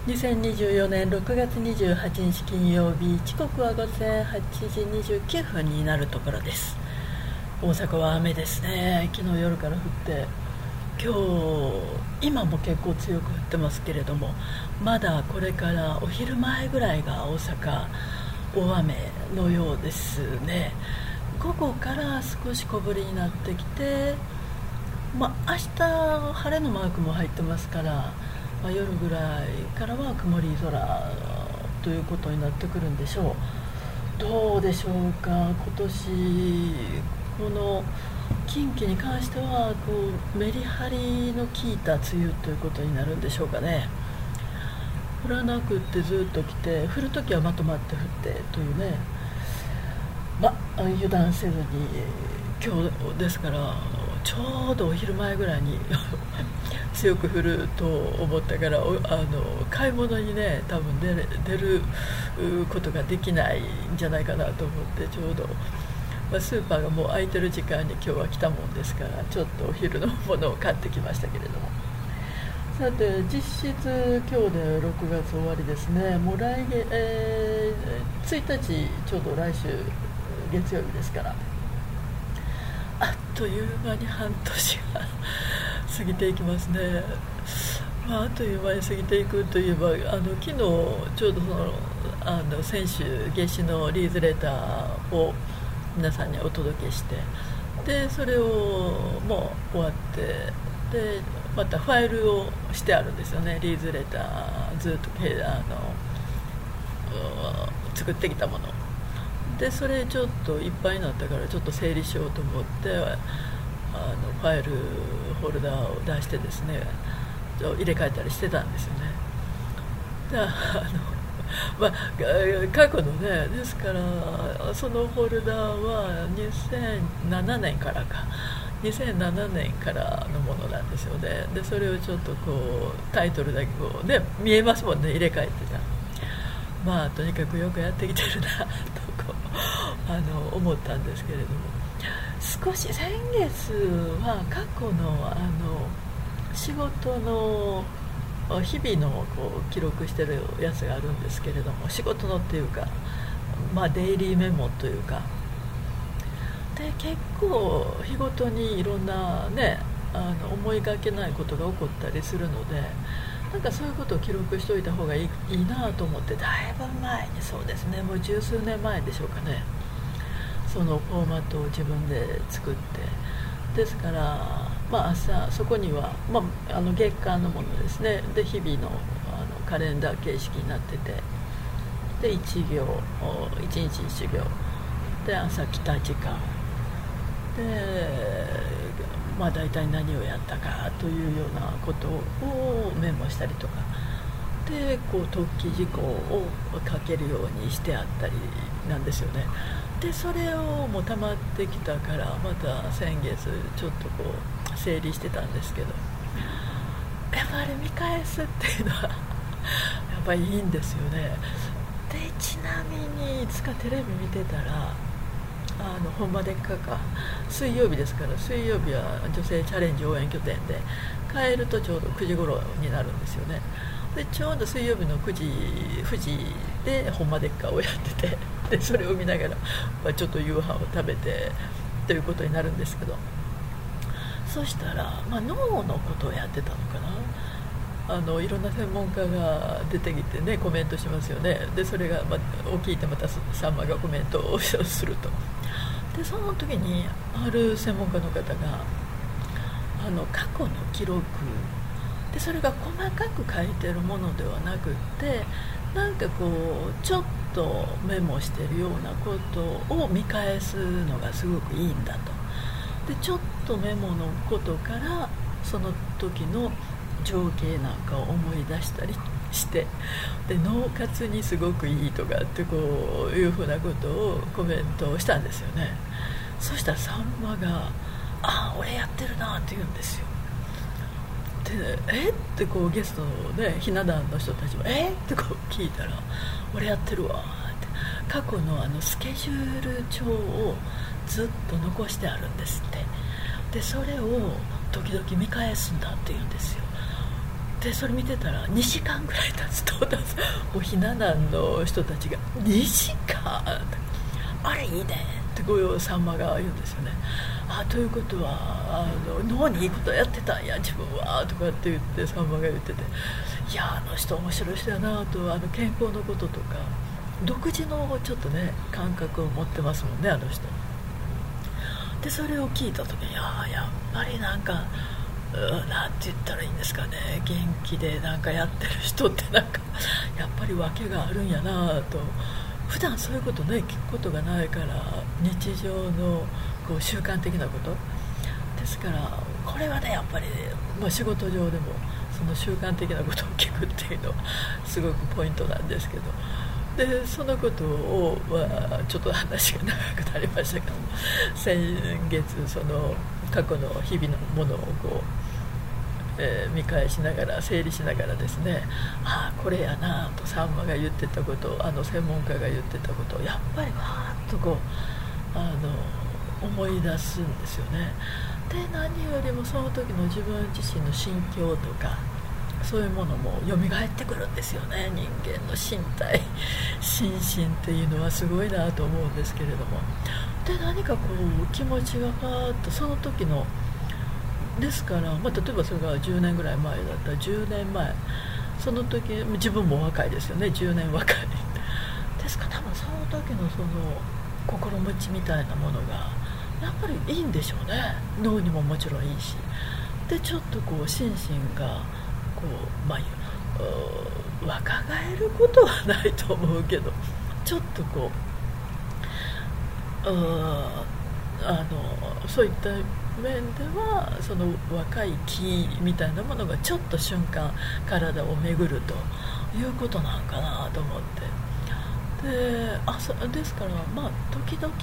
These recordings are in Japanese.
2024年6月28日金曜日、時刻は午前8時29分になるところです。大阪は雨ですね。昨日夜から降って、今も結構強く降ってますけれども、まだこれからお昼前ぐらいが大阪大雨のようですね。午後から少し小降りになってきて、明日晴れのマークも入ってますから、夜ぐらいからは曇り空ということになってくるんでしょう。どうでしょうか。今年この近畿に関してはメリハリの効いた梅雨ということになるんでしょうかね。降らなくってずっと来て、降るときはまとまって降ってというね、油断せずに今日ですから、ちょうどお昼前ぐらいに強く降ると思ったから、買い物にね多分出ることができないんじゃないかなと思って、ちょうど、スーパーがもう空いてる時間に今日は来たもんですから、ちょっとお昼のものを買ってきましたけれども、さて実質今日で6月終わりですね。もう1日ちょうど来週月曜日ですから、あっという間に半年が過ぎていきますね。あっという間に過ぎていくといえば、昨日ちょうど先週月始のリーズレターを皆さんにお届けして、でそれをもう終わって、でまたファイルをしてあるんですよね。リーズレターずっと作ってきたもので、それちょっといっぱいになったから、ちょっと整理しようと思って、ファイルホルダーを出してですね、入れ替えたりしてたんですよね。で過去のね、ですからそのホルダーは2007年からのものなんですよね。でそれをちょっとタイトルだけ見えますもんね、入れ替えてた。とにかくよくやってきてるなと思ったんですけれども、少し先月は過去の仕事の日々の記録してるやつがあるんですけれども、仕事のっていうか、デイリーメモというかで、結構日ごとにいろんなね思いがけないことが起こったりするので、なんかそういうことを記録しておいた方がいいなと思って、だいぶ前に、そうですね、もう十数年前でしょうかね、そのフォーマットを自分で作って、ですから、朝そこには、月間のものですね、で日々のカレンダー形式になってて、で1日1行で、朝来た時間で、大体何をやったかというようなことをメモしたりとかで、特記事項を書けるようにしてあったりなんですよね。でそれをもう溜まってきたから、また先月ちょっと整理してたんですけど、やっぱり見返すっていうのはやっぱりいいんですよね。でちなみにいつかテレビ見てたら、ほんまでっか水曜日ですから、水曜日は女性チャレンジ応援拠点で、帰るとちょうど9時頃になるんですよね。でちょうど水曜日の9時富士でほんまでっかをやってて、でそれを見ながら、ちょっと夕飯を食べてということになるんですけど、そしたら、脳のことをやってたのかな。いろんな専門家が出てきてね、コメントしますよね。でそれが、を聞いてまたさんまがコメントをすると、でその時にある専門家の方が過去の記録で、それが細かく書いてるものではなくって、なんかちょっとメモしてるようなことを見返すのがすごくいいんだと。でちょっとメモのことからその時の情景なんかを思い出したりして、で脳活にすごくいいとかっていうふうなことをコメントをしたんですよね。そしたらさんまが「俺やってるな」って言うんですよ。でってゲストのね、ひな壇の人たちもって聞いたら「俺やってるわ」って、過去のスケジュール帳をずっと残してあるんですって。でそれを時々見返すんだって言うんですよ。 でそれ見てたら2時間ぐらい経つともうひな壇の人たちが2時間あれいいねってこうさんまが言うんですよね。ということは脳にいいことやってたんや自分はとかって言ってさんまが言ってて、いやあの人面白い人やなと、健康のこととか独自のちょっとね感覚を持ってますもんね、あの人で。それを聞いた時にやっぱりなんかなんて言ったらいいんですかね、元気でなんかやってる人ってなんかやっぱり訳があるんやなと。普段そういうことね聞くことがないから、日常のこう習慣的なことですから、これはねやっぱり、仕事上でもその習慣的なことを聞くっていうのはすごくポイントなんですけど、でそのことを、ちょっと話が長くなりましたけど、先月その過去の日々のものをこう見返しながら整理しながらですね、これやなとさんまが言ってたこと、専門家が言ってたことをやっぱりわーっとこう思い出すんですよね。で何よりもその時の自分自身の心境とかそういうものも蘇ってくるんですよね。人間の身体心身っていうのはすごいなと思うんですけれども、で何かこう気持ちがパーッとその時のですから、例えばそれが10年ぐらい前だったら10年前その時自分も若いですよね、10年若いですから、多分その時のその心持ちみたいなものがやっぱりいいんでしょうね。脳にももちろんいいし、でちょっとこう心身がこう、若返ることはないと思うけど、ちょっとこうそういった面ではその若い気みたいなものがちょっと瞬間体を巡るということなんかなと思って、ですから時々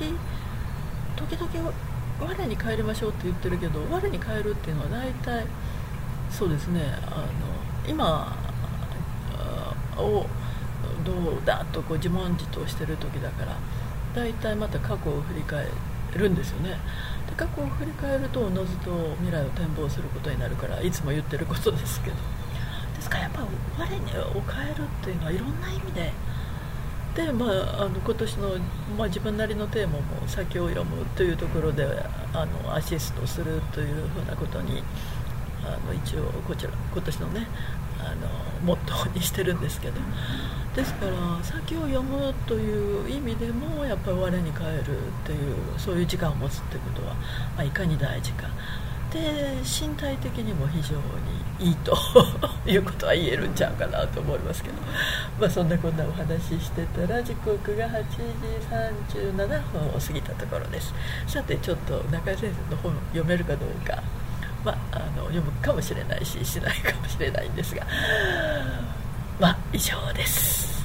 我に帰りましょうって言ってるけど、我に帰るっていうのは大体そうですね、今をどうだとこう自問自答してる時だから、大体また過去を振り返るんですよね。で過去を振り返るとおのずと未来を展望することになるから、いつも言ってることですけど、ですからやっぱり我にを変えるっていうのはいろんな意味で今年の、自分なりのテーマも先を読むというところでアシストするというふうなことに一応今年のねモットーにしてるんですけど、ですから先を読むという意味でもやっぱり我に返るっていうそういう時間を持つっていうことは、いかに大事かで、身体的にも非常にいいということは言えるんちゃうかなと思いますけど、そんなこんなお話ししてたら時刻が8時37分を過ぎたところです。さてちょっと中井先生の本読めるかどうか、読むかもしれないししないかもしれないんですが、以上です。